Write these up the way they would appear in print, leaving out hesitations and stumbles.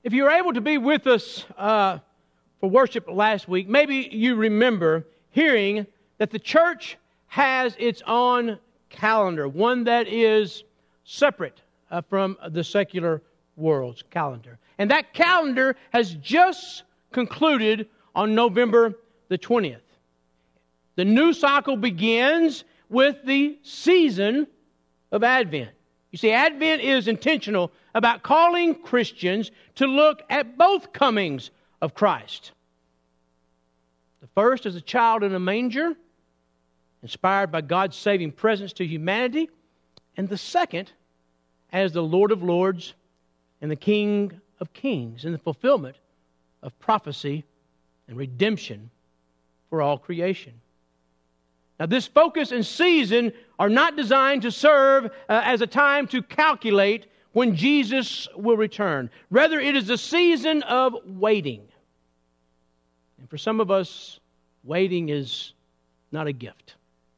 If you were able to be with us for worship last week, maybe you remember hearing that the church has its own calendar, one that is separate from the secular world's calendar. And that calendar has just concluded on November the 20th. The new cycle begins with the season of Advent. You see, Advent is intentional about calling Christians to look at both comings of Christ. The first as a child in a manger, inspired by God's saving presence to humanity, and the second as the Lord of Lords and the King of Kings, in the fulfillment of prophecy and redemption for all creation. Now, this focus and season are not designed to serve as a time to calculate when Jesus will return. Rather, it is a season of waiting. And for some of us, waiting is not a gift.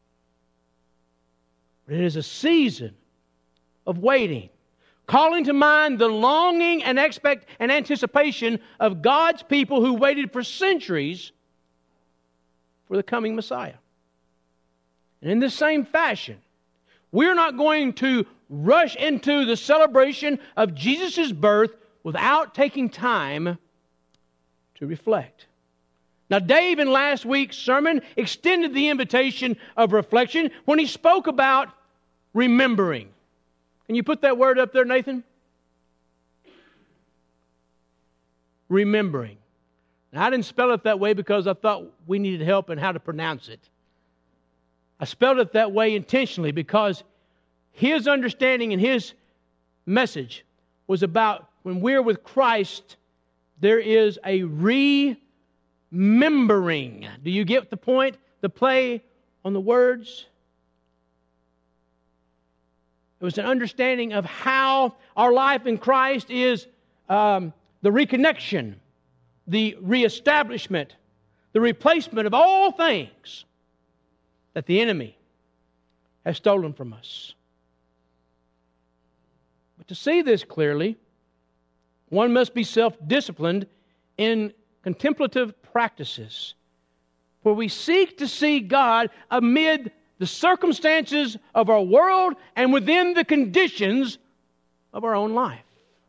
But it is a season of waiting, calling to mind the longing and anticipation of God's people who waited for centuries for the coming Messiah. And in this same fashion, we're not going to rush into the celebration of Jesus' birth without taking time to reflect. Now, Dave, in last week's sermon, extended the invitation of reflection when he spoke about remembering. Can you put that word up there, Nathan? Remembering. Now, I didn't spell it that way because I thought we needed help in how to pronounce it. I spelled it that way intentionally because his understanding and his message was about when we're with Christ, there is a remembering. Do you get the point? The play on the words? It was an understanding of how our life in Christ is the reconnection, the reestablishment, the replacement of all things that the enemy has stolen from us. But to see this clearly, one must be self-disciplined in contemplative practices, where we seek to see God amid the circumstances of our world and within the conditions of our own life.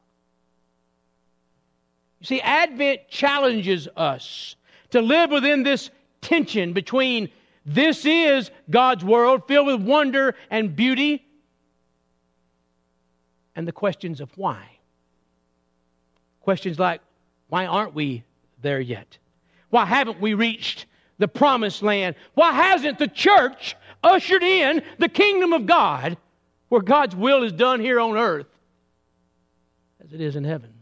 You see, Advent challenges us to live within this tension between this is God's world filled with wonder and beauty, and the questions of why. Questions like, why aren't we there yet? Why haven't we reached the promised land? Why hasn't the church ushered in the kingdom of God, where God's will is done here on earth as it is in heaven?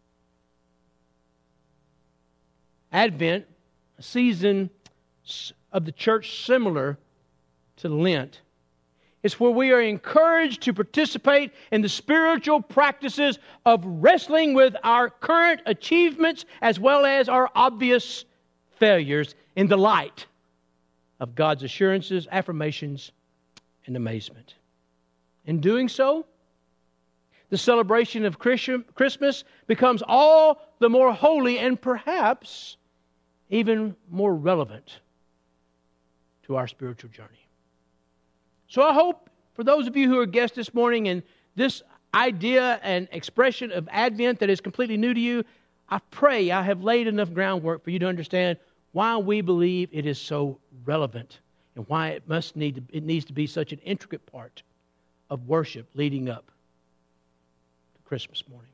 Advent, a season of the church similar to Lent, is where we are encouraged to participate in the spiritual practices of wrestling with our current achievements as well as our obvious failures in the light of God's assurances, affirmations, and amazement. In doing so, the celebration of Christmas becomes all the more holy and perhaps even more relevant to our spiritual journey. So I hope for those of you who are guests this morning and this idea and expression of Advent that is completely new to you, I pray I have laid enough groundwork for you to understand why we believe it is so relevant and why it needs to be such an intricate part of worship leading up to Christmas morning.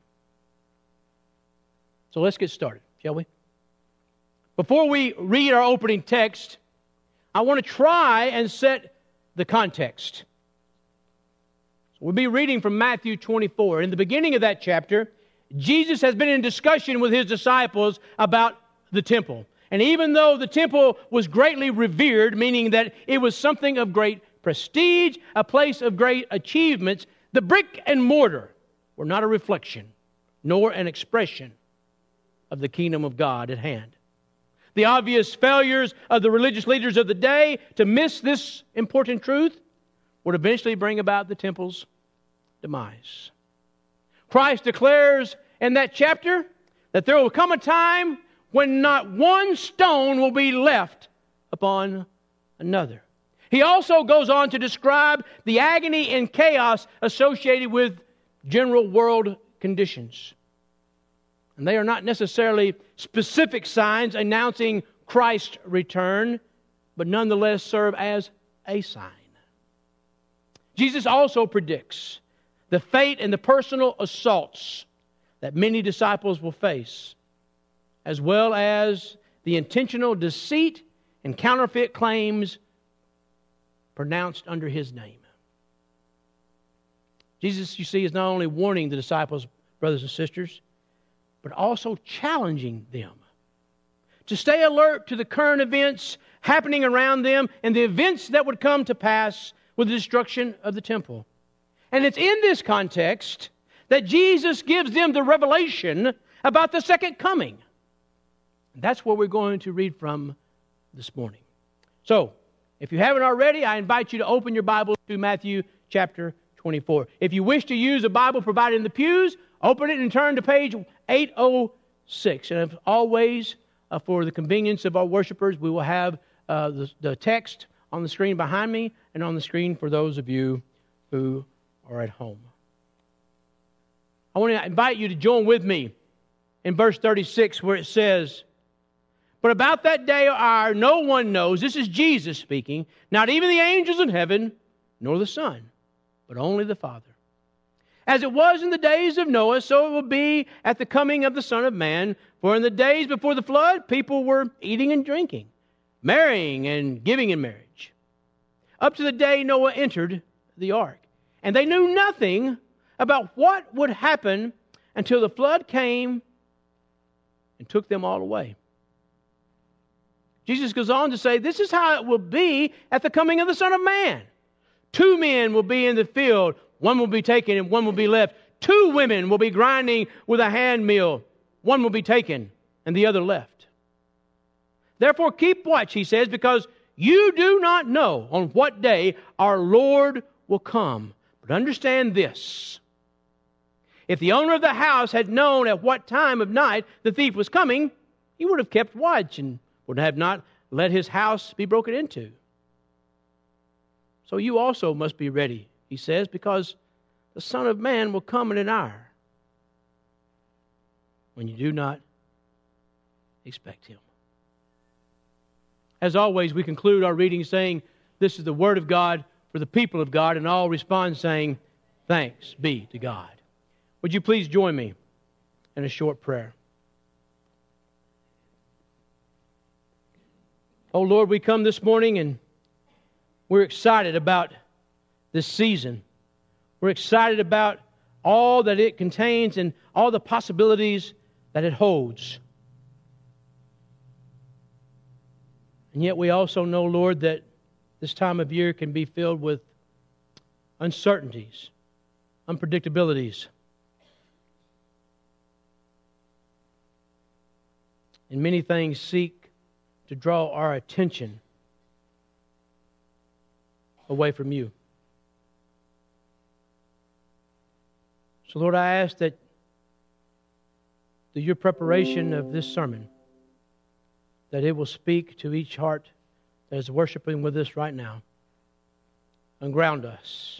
So let's get started, shall we? Before we read our opening text, I want to try and set the context. So we'll be reading from Matthew 24. In the beginning of that chapter, Jesus has been in discussion with his disciples about the temple. And even though the temple was greatly revered, meaning that it was something of great prestige, a place of great achievements, the brick and mortar were not a reflection, nor an expression of the kingdom of God at hand. The obvious failures of the religious leaders of the day to miss this important truth would eventually bring about the temple's demise. Christ declares in that chapter that there will come a time when not one stone will be left upon another. He also goes on to describe the agony and chaos associated with general world conditions. And they are not necessarily specific signs announcing Christ's return, but nonetheless serve as a sign. Jesus also predicts the fate and the personal assaults that many disciples will face, as well as the intentional deceit and counterfeit claims pronounced under His name. Jesus, you see, is not only warning the disciples, brothers and sisters, but also challenging them to stay alert to the current events happening around them and the events that would come to pass with the destruction of the temple. And it's in this context that Jesus gives them the revelation about the second coming. And that's what we're going to read from this morning. So, if you haven't already, I invite you to open your Bible to Matthew chapter 24. If you wish to use a Bible provided in the pews, open it and turn to page 806. And as always, for the convenience of our worshipers, we will have the text on the screen behind me and on the screen for those of you who are at home. I want to invite you to join with me in verse 36 where it says, "But about that day or hour no one knows," this is Jesus speaking, "not even the angels in heaven, nor the Son, but only the Father. As it was in the days of Noah, so it will be at the coming of the Son of Man. For in the days before the flood, people were eating and drinking, marrying and giving in marriage, up to the day Noah entered the ark. And they knew nothing about what would happen until the flood came and took them all away." Jesus goes on to say, this is how it will be at the coming of the Son of Man. 2 men will be in the field, one will be taken and one will be left. 2 women will be grinding with a hand mill, one will be taken and the other left. Therefore keep watch, he says, because you do not know on what day our Lord will come. But understand this: if the owner of the house had known at what time of night the thief was coming, he would have kept watch and would have not let his house be broken into. So you also must be ready, he says, because the Son of Man will come in an hour when you do not expect Him. As always, we conclude our reading saying, this is the Word of God for the people of God, and all respond saying, thanks be to God. Would you please join me in a short prayer? Oh Lord, we come this morning and we're excited about this season. We're excited about all that it contains and all the possibilities that it holds. And yet we also know, Lord, that this time of year can be filled with uncertainties, unpredictabilities. And many things seek to draw our attention away from you. So, Lord, I ask that through your preparation of this sermon, that it will speak to each heart that is worshiping with us right now and ground us.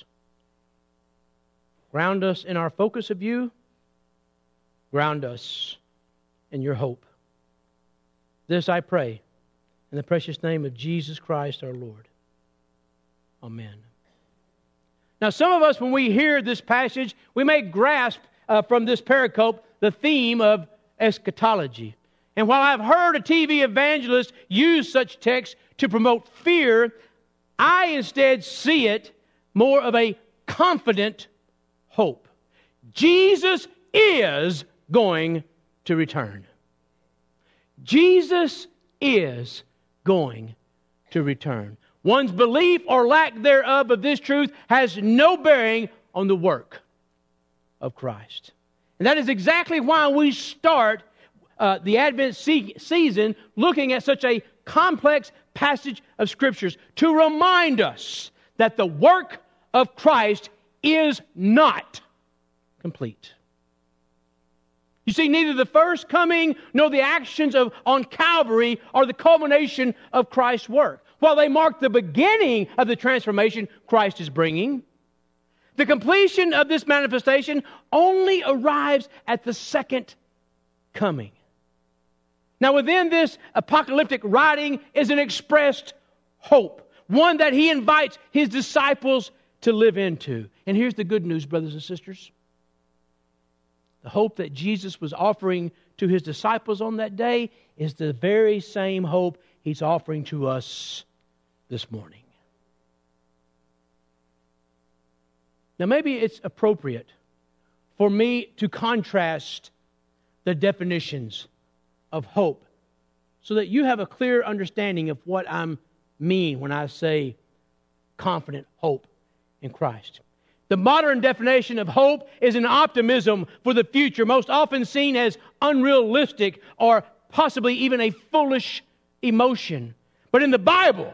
Ground us in our focus of you. Ground us in your hope. This I pray in the precious name of Jesus Christ our Lord. Amen. Now, some of us, when we hear this passage, we may grasp from this pericope the theme of eschatology. And while I've heard a TV evangelist use such text to promote fear, I instead see it more of a confident hope. Jesus is going to return. Jesus is going to return. One's belief or lack thereof of this truth has no bearing on the work of Christ. And that is exactly why we start the Advent season looking at such a complex passage of Scriptures to remind us that the work of Christ is not complete. You see, neither the first coming nor the actions on Calvary are the culmination of Christ's work. While they mark the beginning of the transformation Christ is bringing, the completion of this manifestation only arrives at the second coming. Now, within this apocalyptic writing is an expressed hope, one that he invites his disciples to live into. And here's the good news, brothers and sisters. The hope that Jesus was offering to his disciples on that day is the very same hope he's offering to us this morning. Now, maybe it's appropriate for me to contrast the definitions of hope so that you have a clear understanding of what I mean when I say confident hope in Christ. The modern definition of hope is an optimism for the future, most often seen as unrealistic or possibly even a foolish emotion. But in the Bible,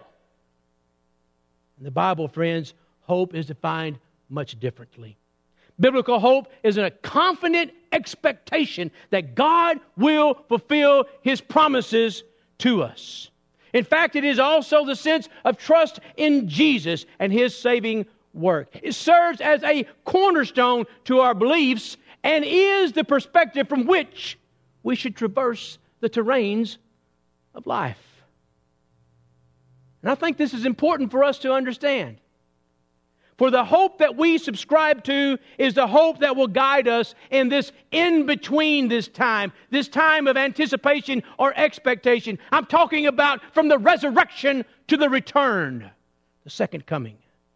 friends, hope is defined much differently. Biblical hope is a confident expectation that God will fulfill His promises to us. In fact, it is also the sense of trust in Jesus and His saving work. It serves as a cornerstone to our beliefs and is the perspective from which we should traverse the terrains of life. And I think this is important for us to understand. For the hope that we subscribe to is the hope that will guide us in this in-between this time of anticipation or expectation. I'm talking about from the resurrection to the return, the second coming.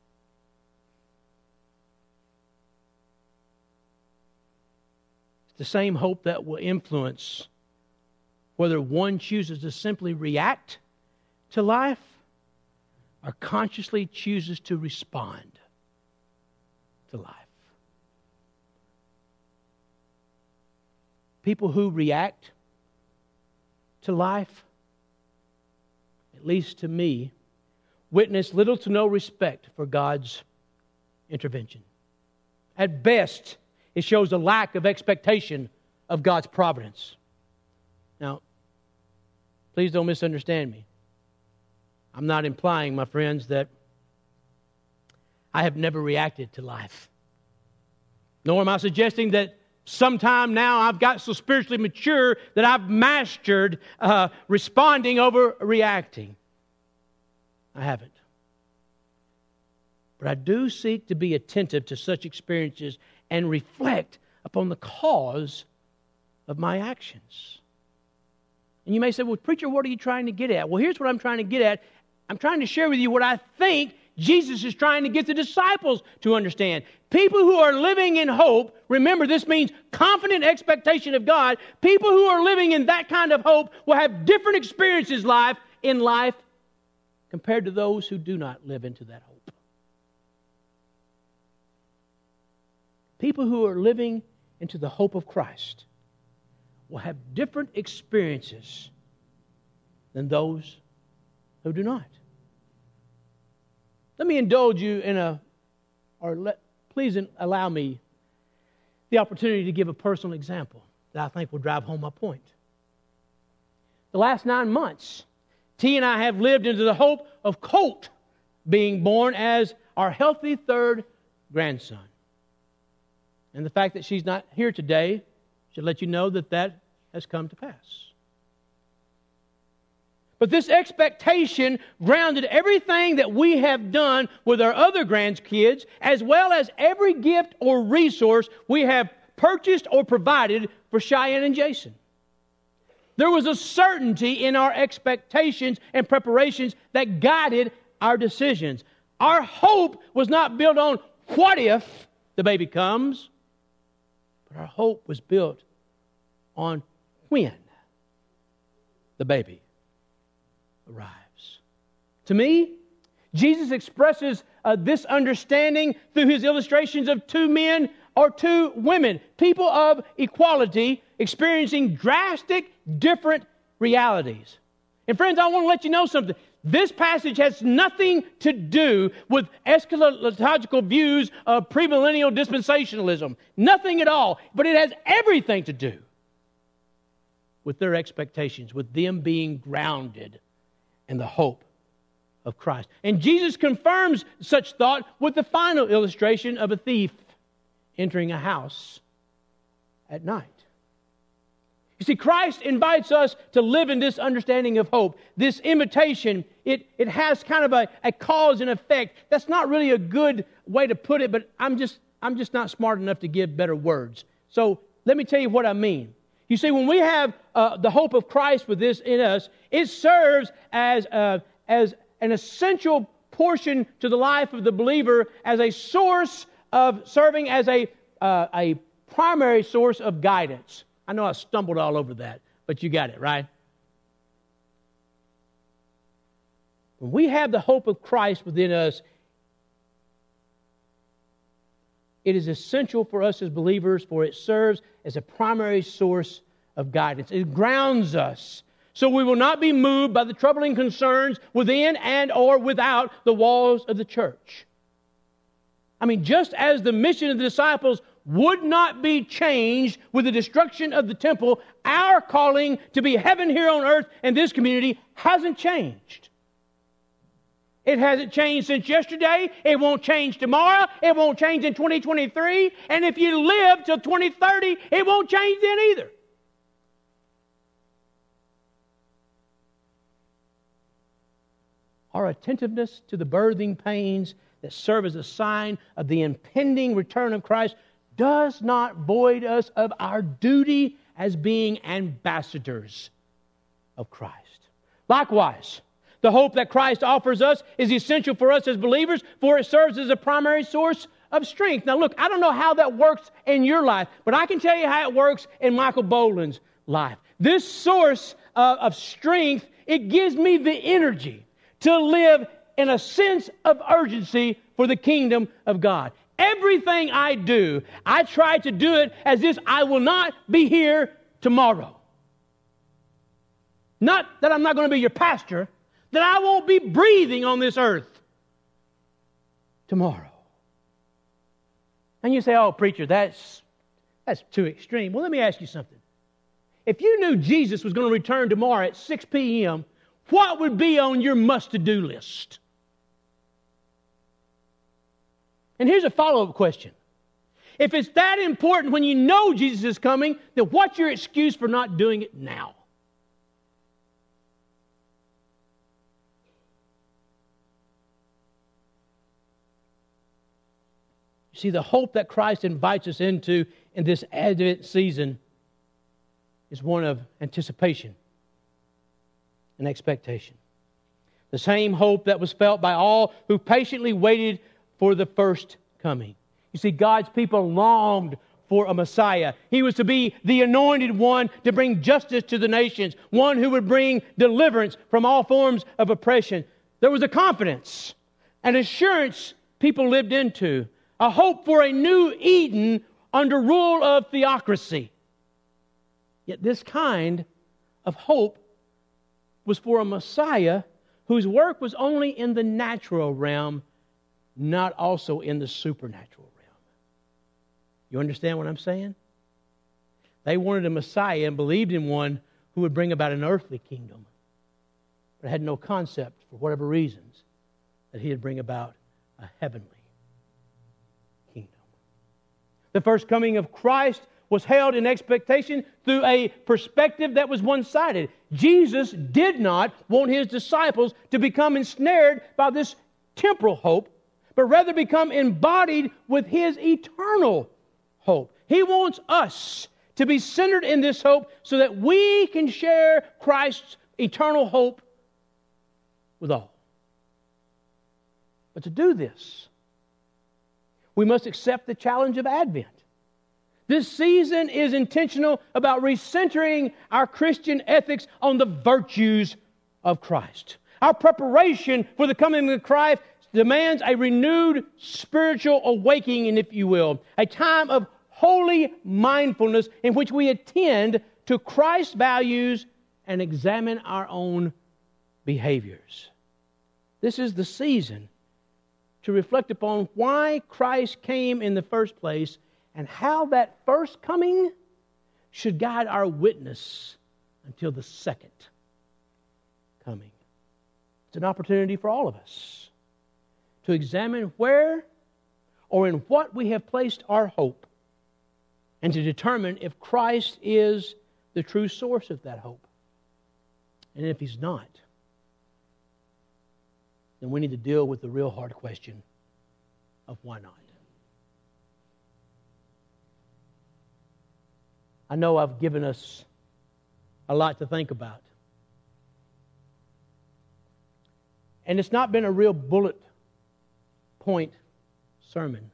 It's the same hope that will influence whether one chooses to simply react to life or consciously chooses to respond to life. People who react to life, at least to me, witness little to no respect for God's intervention. At best, it shows a lack of expectation of God's providence. Now, please don't misunderstand me. I'm not implying, my friends, that I have never reacted to life. Nor am I suggesting that sometime now I've got so spiritually mature that I've mastered responding over reacting. I haven't. But I do seek to be attentive to such experiences and reflect upon the cause of my actions. And you may say, well, preacher, what are you trying to get at? Well, here's what I'm trying to get at. I'm trying to share with you what I think Jesus is trying to get the disciples to understand. People who are living in hope, remember this means confident expectation of God. People who are living in that kind of hope will have different experiences in life compared to those who do not live into that hope. People who are living into the hope of Christ will have different experiences than those who do not. Let me indulge you please allow me the opportunity to give a personal example that I think will drive home my point. The last 9 months, T and I have lived into the hope of Colt being born as our healthy third grandson. And the fact that she's not here today should let you know that has come to pass. But this expectation grounded everything that we have done with our other grandkids, as well as every gift or resource we have purchased or provided for Cheyenne and Jason. There was a certainty in our expectations and preparations that guided our decisions. Our hope was not built on what if the baby comes, but our hope was built on when the baby arrives. To me, Jesus expresses this understanding through His illustrations of 2 men or 2 women, people of equality experiencing drastic, different realities. And friends, I want to let you know something. This passage has nothing to do with eschatological views of premillennial dispensationalism. Nothing at all. But it has everything to do with their expectations, with them being grounded in the hope of Christ. And Jesus confirms such thought with the final illustration of a thief entering a house at night. You see, Christ invites us to live in this understanding of hope. This imitation, it has kind of a cause and effect. That's not really a good way to put it, but I'm just not smart enough to give better words. So let me tell you what I mean. You see, when we have the hope of Christ with this in us, it serves as an essential portion to the life of the believer, as a source of serving as a primary source of guidance. I know I stumbled all over that, but you got it, right? When we have the hope of Christ within us, it is essential for us as believers, for it serves as a primary source of guidance. It grounds us, so we will not be moved by the troubling concerns within and or without the walls of the church. I mean, just as the mission of the disciples would not be changed with the destruction of the temple, our calling to be heaven here on earth and this community hasn't changed. It hasn't changed since yesterday. It won't change tomorrow. It won't change in 2023. And if you live till 2030, it won't change then either. Our attentiveness to the birthing pains that serve as a sign of the impending return of Christ does not void us of our duty as being ambassadors of Christ. Likewise, the hope that Christ offers us is essential for us as believers, for it serves as a primary source of strength. Now look, I don't know how that works in your life, but I can tell you how it works in Michael Boland's life. This source of strength, it gives me the energy to live in a sense of urgency for the kingdom of God. Everything I do, I try to do it as if I will not be here tomorrow. Not that I'm not going to be your pastor, that I won't be breathing on this earth tomorrow. And you say, oh, preacher, that's too extreme. Well, let me ask you something. If you knew Jesus was going to return tomorrow at 6 p.m., what would be on your must-to-do list? And here's a follow-up question. If it's that important when you know Jesus is coming, then what's your excuse for not doing it now? You see, the hope that Christ invites us into in this Advent season is one of anticipation and expectation. The same hope that was felt by all who patiently waited for the first coming. You see, God's people longed for a Messiah. He was to be the anointed one to bring justice to the nations, one who would bring deliverance from all forms of oppression. There was a confidence, an assurance people lived into, a hope for a new Eden under rule of theocracy. Yet this kind of hope was for a Messiah whose work was only in the natural realm, not also in the supernatural realm. You understand what I'm saying? They wanted a Messiah and believed in one who would bring about an earthly kingdom, but had no concept, for whatever reasons, that he would bring about a heavenly kingdom. The first coming of Christ was held in expectation through a perspective that was one-sided. Jesus did not want his disciples to become ensnared by this temporal hope, but rather become embodied with his eternal hope. He wants us to be centered in this hope so that we can share Christ's eternal hope with all. But to do this, we must accept the challenge of Advent. This season is intentional about recentering our Christian ethics on the virtues of Christ. Our preparation for the coming of Christ demands a renewed spiritual awakening, if you will, a time of holy mindfulness in which we attend to Christ's values and examine our own behaviors. This is the season to reflect upon why Christ came in the first place and how that first coming should guide our witness until the second coming. It's an opportunity for all of us to examine where or in what we have placed our hope, and to determine if Christ is the true source of that hope. And if He's not, then we need to deal with the real hard question of why not. I know I've given us a lot to think about. And it's not been a real bullet point sermon.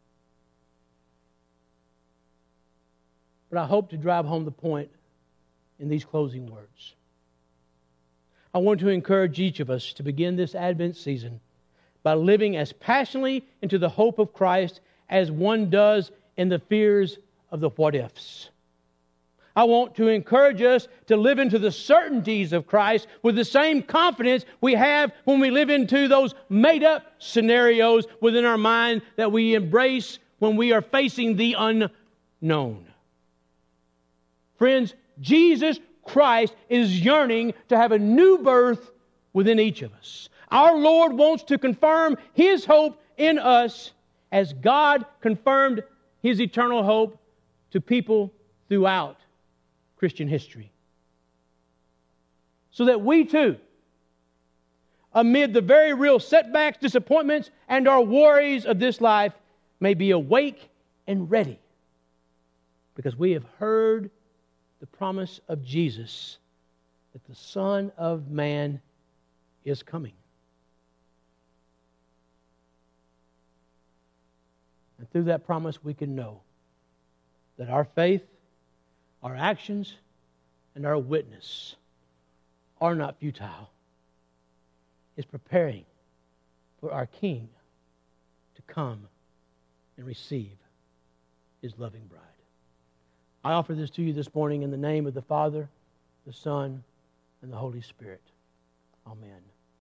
But I hope to drive home the point in these closing words. I want to encourage each of us to begin this Advent season by living as passionately into the hope of Christ as one does in the fears of the what-ifs. I want to encourage us to live into the certainties of Christ with the same confidence we have when we live into those made-up scenarios within our mind that we embrace when we are facing the unknown. Friends, Jesus Christ is yearning to have a new birth within each of us. Our Lord wants to confirm His hope in us as God confirmed His eternal hope to people throughout Christian history. So that we too, amid the very real setbacks, disappointments, and our worries of this life, may be awake and ready. Because we have heard the promise of Jesus that the Son of Man is coming. And through that promise we can know that our faith, our actions, and our witness are not futile. It's preparing for our King to come and receive His loving bride. I offer this to you this morning in the name of the Father, the Son, and the Holy Spirit. Amen.